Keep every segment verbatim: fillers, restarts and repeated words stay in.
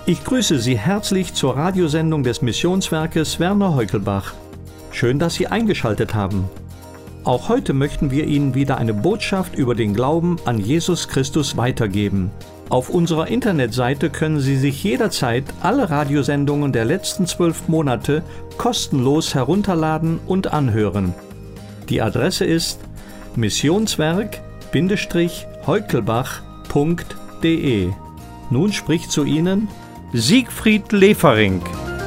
Ich grüße Sie herzlich zur Radiosendung des Missionswerkes Werner Heukelbach. Schön, dass Sie eingeschaltet haben. Auch heute möchten wir Ihnen wieder eine Botschaft über den Glauben an Jesus Christus weitergeben. Auf unserer Internetseite können Sie sich jederzeit alle Radiosendungen der letzten zwölf Monate kostenlos herunterladen und anhören. Die Adresse ist missionswerk Heukelbach punkt de. Nun spricht zu Ihnen Siegfried Lefering.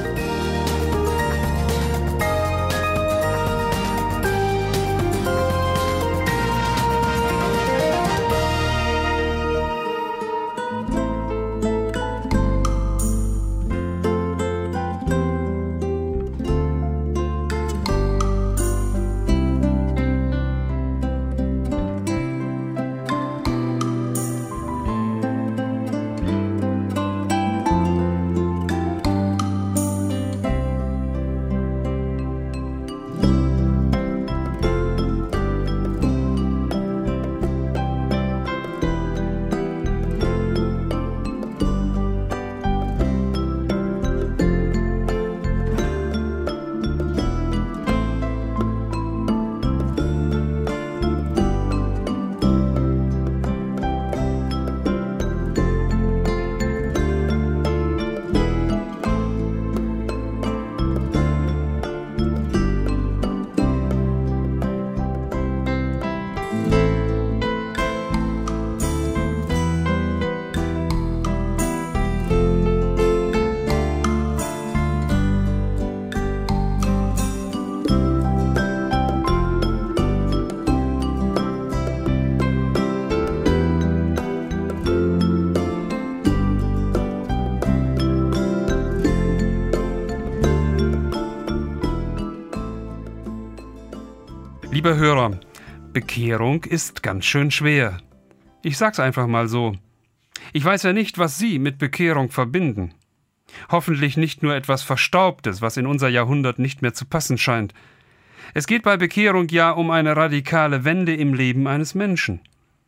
Lieber Hörer, Bekehrung ist ganz schön schwer. Ich sag's einfach mal so. Ich weiß ja nicht, was Sie mit Bekehrung verbinden. Hoffentlich nicht nur etwas Verstaubtes, was in unser Jahrhundert nicht mehr zu passen scheint. Es geht bei Bekehrung ja um eine radikale Wende im Leben eines Menschen.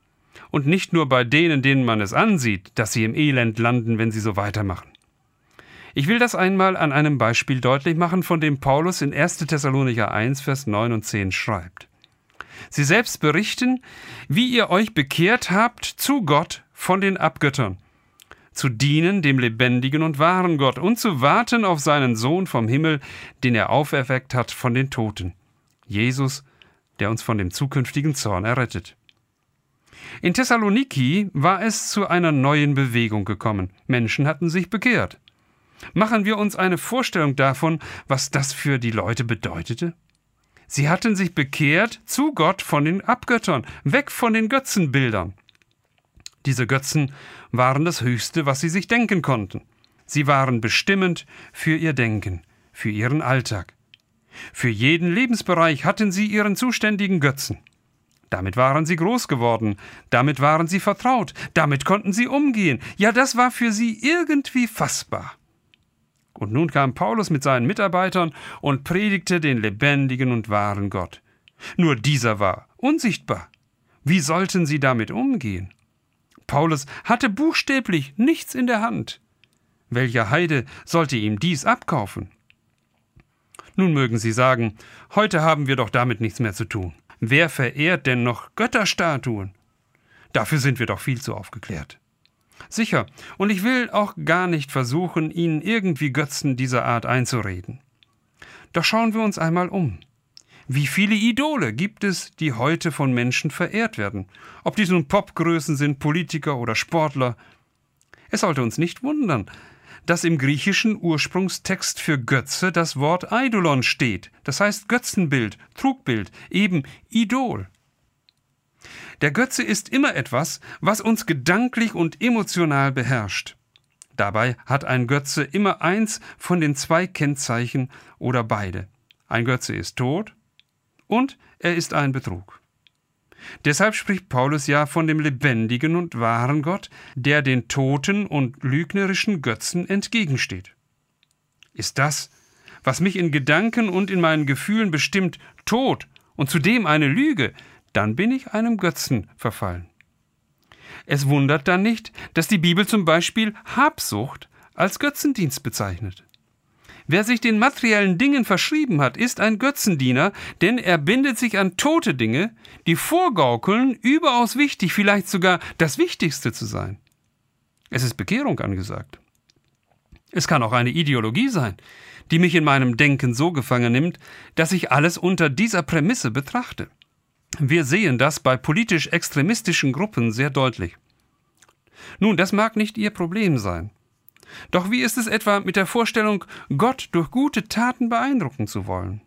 Und nicht nur bei denen, denen man es ansieht, dass sie im Elend landen, wenn sie so weitermachen. Ich will das einmal an einem Beispiel deutlich machen, von dem Paulus in erster Thessalonicher eins, Vers neun und zehn schreibt. Sie selbst berichten, wie ihr euch bekehrt habt zu Gott von den Abgöttern, zu dienen dem lebendigen und wahren Gott und zu warten auf seinen Sohn vom Himmel, den er auferweckt hat von den Toten, Jesus, der uns von dem zukünftigen Zorn errettet. In Thessaloniki war es zu einer neuen Bewegung gekommen. Menschen hatten sich bekehrt. Machen wir uns eine Vorstellung davon, was das für die Leute bedeutete? Sie hatten sich bekehrt zu Gott von den Abgöttern, weg von den Götzenbildern. Diese Götzen waren das Höchste, was sie sich denken konnten. Sie waren bestimmend für ihr Denken, für ihren Alltag. Für jeden Lebensbereich hatten sie ihren zuständigen Götzen. Damit waren sie groß geworden, damit waren sie vertraut, damit konnten sie umgehen. Ja, das war für sie irgendwie fassbar. Und nun kam Paulus mit seinen Mitarbeitern und predigte den lebendigen und wahren Gott. Nur dieser war unsichtbar. Wie sollten sie damit umgehen? Paulus hatte buchstäblich nichts in der Hand. Welcher Heide sollte ihm dies abkaufen? Nun mögen Sie sagen, heute haben wir doch damit nichts mehr zu tun. Wer verehrt denn noch Götterstatuen? Dafür sind wir doch viel zu aufgeklärt. Sicher, und ich will auch gar nicht versuchen, Ihnen irgendwie Götzen dieser Art einzureden. Doch schauen wir uns einmal um. Wie viele Idole gibt es, die heute von Menschen verehrt werden? Ob dies nun Popgrößen sind, Politiker oder Sportler? Es sollte uns nicht wundern, dass im griechischen Ursprungstext für Götze das Wort Eidolon steht. Das heißt Götzenbild, Trugbild, eben Idol. Der Götze ist immer etwas, was uns gedanklich und emotional beherrscht. Dabei hat ein Götze immer eins von den zwei Kennzeichen oder beide. Ein Götze ist tot und er ist ein Betrug. Deshalb spricht Paulus ja von dem lebendigen und wahren Gott, der den toten und lügnerischen Götzen entgegensteht. Ist das, was mich in Gedanken und in meinen Gefühlen bestimmt, tot und zudem eine Lüge, dann bin ich einem Götzen verfallen. Es wundert dann nicht, dass die Bibel zum Beispiel Habsucht als Götzendienst bezeichnet. Wer sich den materiellen Dingen verschrieben hat, ist ein Götzendiener, denn er bindet sich an tote Dinge, die vorgaukeln, überaus wichtig, vielleicht sogar das Wichtigste zu sein. Es ist Bekehrung angesagt. Es kann auch eine Ideologie sein, die mich in meinem Denken so gefangen nimmt, dass ich alles unter dieser Prämisse betrachte. Wir sehen das bei politisch-extremistischen Gruppen sehr deutlich. Nun, das mag nicht Ihr Problem sein. Doch wie ist es etwa mit der Vorstellung, Gott durch gute Taten beeindrucken zu wollen?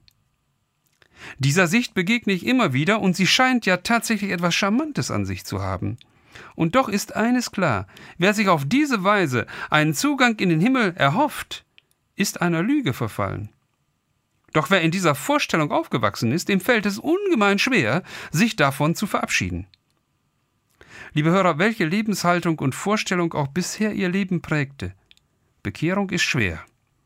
Dieser Sicht begegne ich immer wieder und sie scheint ja tatsächlich etwas Charmantes an sich zu haben. Und doch ist eines klar, wer sich auf diese Weise einen Zugang in den Himmel erhofft, ist einer Lüge verfallen. Doch wer in dieser Vorstellung aufgewachsen ist, dem fällt es ungemein schwer, sich davon zu verabschieden. Liebe Hörer, welche Lebenshaltung und Vorstellung auch bisher Ihr Leben prägte, Bekehrung ist schwer.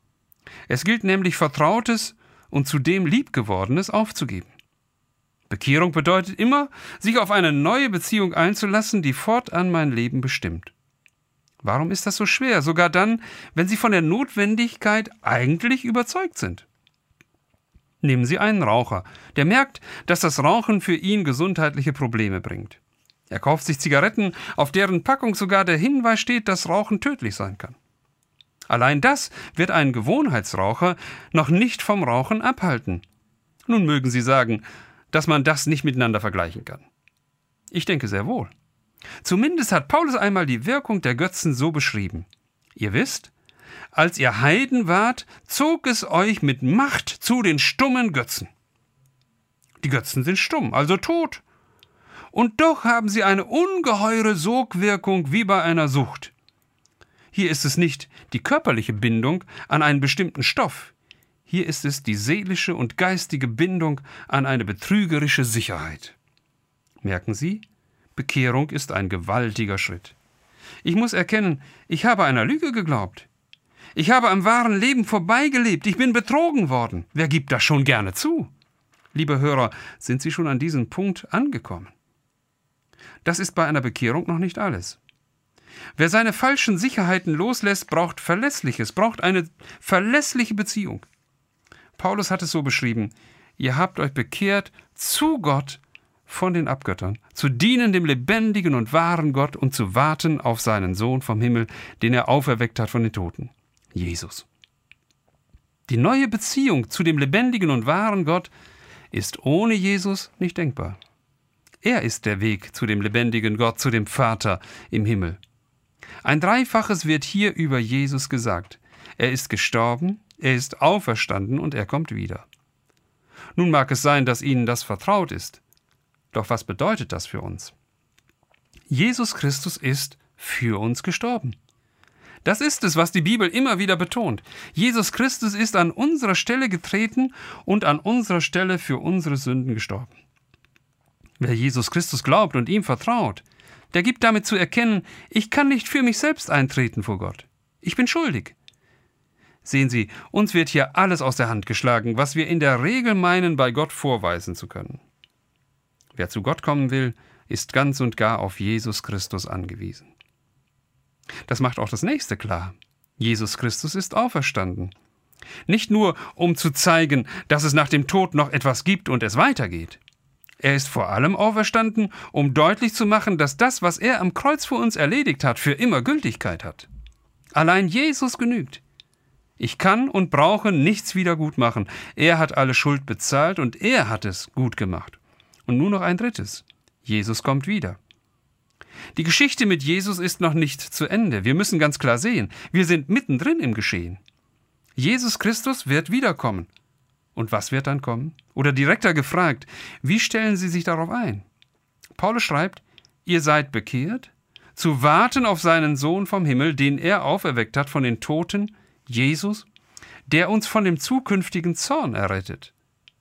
Es gilt nämlich, Vertrautes und zudem Liebgewordenes aufzugeben. Bekehrung bedeutet immer, sich auf eine neue Beziehung einzulassen, die fortan mein Leben bestimmt. Warum ist das so schwer, sogar dann, wenn Sie von der Notwendigkeit eigentlich überzeugt sind? Nehmen Sie einen Raucher, der merkt, dass das Rauchen für ihn gesundheitliche Probleme bringt. Er kauft sich Zigaretten, auf deren Packung sogar der Hinweis steht, dass Rauchen tödlich sein kann. Allein das wird einen Gewohnheitsraucher noch nicht vom Rauchen abhalten. Nun mögen Sie sagen, dass man das nicht miteinander vergleichen kann. Ich denke sehr wohl. Zumindest hat Paulus einmal die Wirkung der Götzen so beschrieben. Ihr wisst, als ihr Heiden wart, zog es euch mit Macht zu den stummen Götzen. Die Götzen sind stumm, also tot. Und doch haben sie eine ungeheure Sogwirkung wie bei einer Sucht. Hier ist es nicht die körperliche Bindung an einen bestimmten Stoff. Hier ist es die seelische und geistige Bindung an eine betrügerische Sicherheit. Merken Sie, Bekehrung ist ein gewaltiger Schritt. Ich muss erkennen, ich habe einer Lüge geglaubt. Ich habe am wahren Leben vorbeigelebt. Ich bin betrogen worden. Wer gibt das schon gerne zu? Liebe Hörer, sind Sie schon an diesem Punkt angekommen? Das ist bei einer Bekehrung noch nicht alles. Wer seine falschen Sicherheiten loslässt, braucht Verlässliches, braucht eine verlässliche Beziehung. Paulus hat es so beschrieben: Ihr habt euch bekehrt zu Gott von den Abgöttern, zu dienen dem lebendigen und wahren Gott und zu warten auf seinen Sohn vom Himmel, den er auferweckt hat von den Toten, Jesus. Die neue Beziehung zu dem lebendigen und wahren Gott ist ohne Jesus nicht denkbar. Er ist der Weg zu dem lebendigen Gott, zu dem Vater im Himmel. Ein Dreifaches wird hier über Jesus gesagt. Er ist gestorben, er ist auferstanden und er kommt wieder. Nun mag es sein, dass Ihnen das vertraut ist. Doch was bedeutet das für uns? Jesus Christus ist für uns gestorben. Das ist es, was die Bibel immer wieder betont. Jesus Christus ist an unserer Stelle getreten und an unserer Stelle für unsere Sünden gestorben. Wer Jesus Christus glaubt und ihm vertraut, der gibt damit zu erkennen, ich kann nicht für mich selbst eintreten vor Gott. Ich bin schuldig. Sehen Sie, uns wird hier alles aus der Hand geschlagen, was wir in der Regel meinen, bei Gott vorweisen zu können. Wer zu Gott kommen will, ist ganz und gar auf Jesus Christus angewiesen. Das macht auch das nächste klar. Jesus Christus ist auferstanden. Nicht nur, um zu zeigen, dass es nach dem Tod noch etwas gibt und es weitergeht. Er ist vor allem auferstanden, um deutlich zu machen, dass das, was er am Kreuz für uns erledigt hat, für immer Gültigkeit hat. Allein Jesus genügt. Ich kann und brauche nichts wieder gut machen. Er hat alle Schuld bezahlt und er hat es gut gemacht. Und nun noch ein drittes. Jesus kommt wieder. Die Geschichte mit Jesus ist noch nicht zu Ende. Wir müssen ganz klar sehen, wir sind mittendrin im Geschehen. Jesus Christus wird wiederkommen. Und was wird dann kommen? Oder direkter gefragt, wie stellen Sie sich darauf ein? Paulus schreibt, ihr seid bekehrt, zu warten auf seinen Sohn vom Himmel, den er auferweckt hat von den Toten, Jesus, der uns von dem zukünftigen Zorn errettet.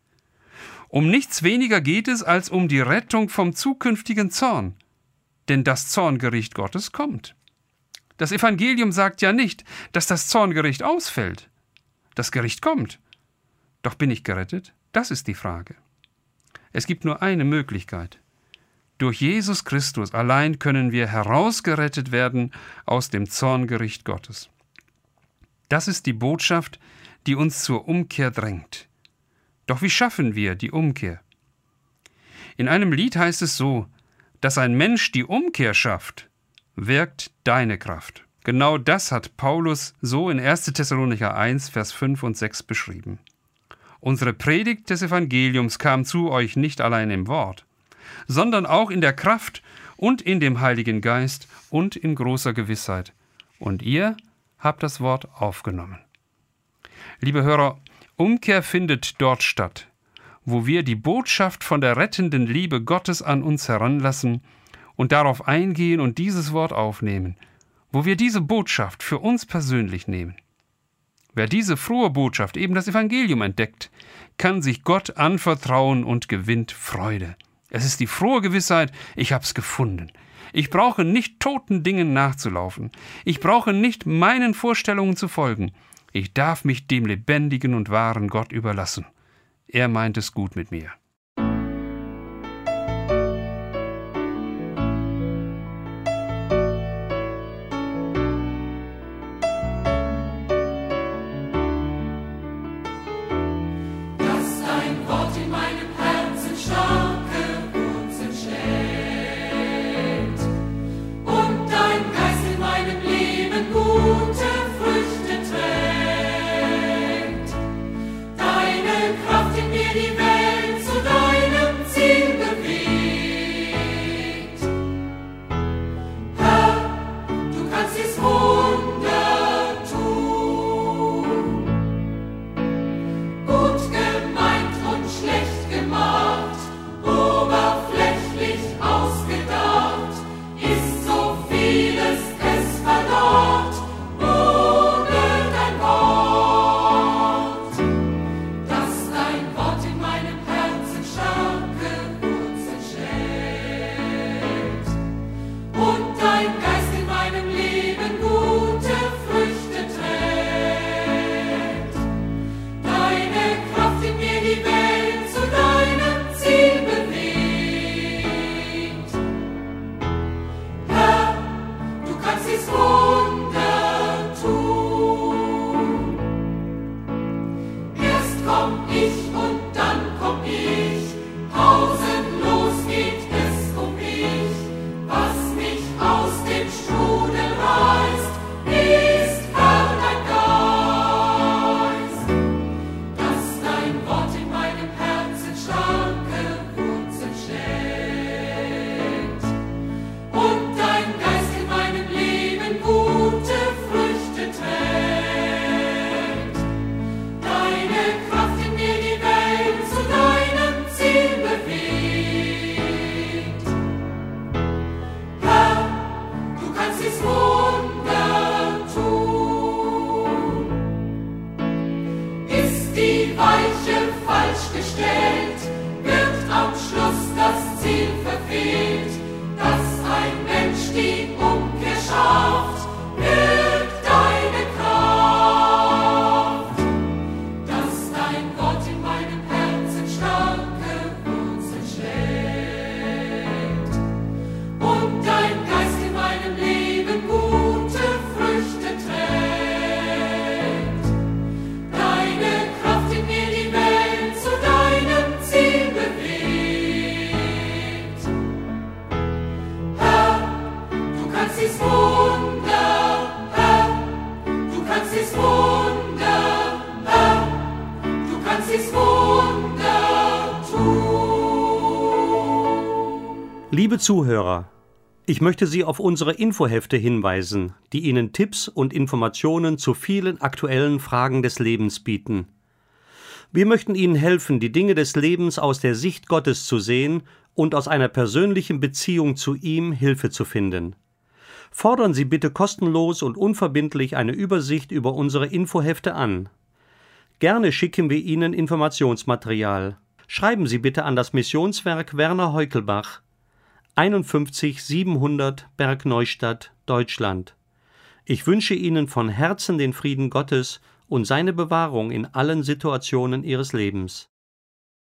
Um nichts weniger geht es als um die Rettung vom zukünftigen Zorn, denn das Zorngericht Gottes kommt. Das Evangelium sagt ja nicht, dass das Zorngericht ausfällt. Das Gericht kommt. Doch bin ich gerettet? Das ist die Frage. Es gibt nur eine Möglichkeit. Durch Jesus Christus allein können wir herausgerettet werden aus dem Zorngericht Gottes. Das ist die Botschaft, die uns zur Umkehr drängt. Doch wie schaffen wir die Umkehr? In einem Lied heißt es so: Dass ein Mensch die Umkehr schafft, wirkt deine Kraft. Genau das hat Paulus so in erster Thessalonicher eins, Vers fünf und sechs beschrieben. Unsere Predigt des Evangeliums kam zu euch nicht allein im Wort, sondern auch in der Kraft und in dem Heiligen Geist und in großer Gewissheit. Und ihr habt das Wort aufgenommen. Liebe Hörer, Umkehr findet dort statt, wo wir die Botschaft von der rettenden Liebe Gottes an uns heranlassen und darauf eingehen und dieses Wort aufnehmen, wo wir diese Botschaft für uns persönlich nehmen. Wer diese frohe Botschaft, eben das Evangelium, entdeckt, kann sich Gott anvertrauen und gewinnt Freude. Es ist die frohe Gewissheit, ich hab's gefunden. Ich brauche nicht toten Dingen nachzulaufen. Ich brauche nicht meinen Vorstellungen zu folgen. Ich darf mich dem lebendigen und wahren Gott überlassen. Er meint es gut mit mir. Liebe Zuhörer, ich möchte Sie auf unsere Infohefte hinweisen, die Ihnen Tipps und Informationen zu vielen aktuellen Fragen des Lebens bieten. Wir möchten Ihnen helfen, die Dinge des Lebens aus der Sicht Gottes zu sehen und aus einer persönlichen Beziehung zu ihm Hilfe zu finden. Fordern Sie bitte kostenlos und unverbindlich eine Übersicht über unsere Infohefte an. Gerne schicken wir Ihnen Informationsmaterial. Schreiben Sie bitte an das Missionswerk Werner Heukelbach, einundfünfzig siebenhundert Bergneustadt, Deutschland. Ich wünsche Ihnen von Herzen den Frieden Gottes und seine Bewahrung in allen Situationen Ihres Lebens.